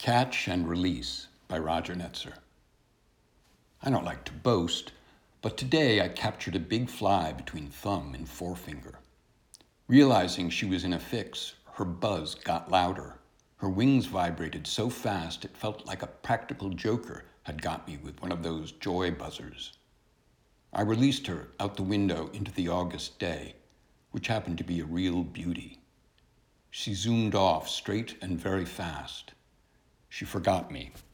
Catch and Release by Roger Netzer. I don't like to boast, but today I captured a big fly between thumb and forefinger. Realizing she was in a fix, her buzz got louder. Her wings vibrated so fast it felt like a practical joker had got me with one of those joy buzzers. I released her out the window into the August day, which happened to be a real beauty. She zoomed off straight and very fast. She forgot me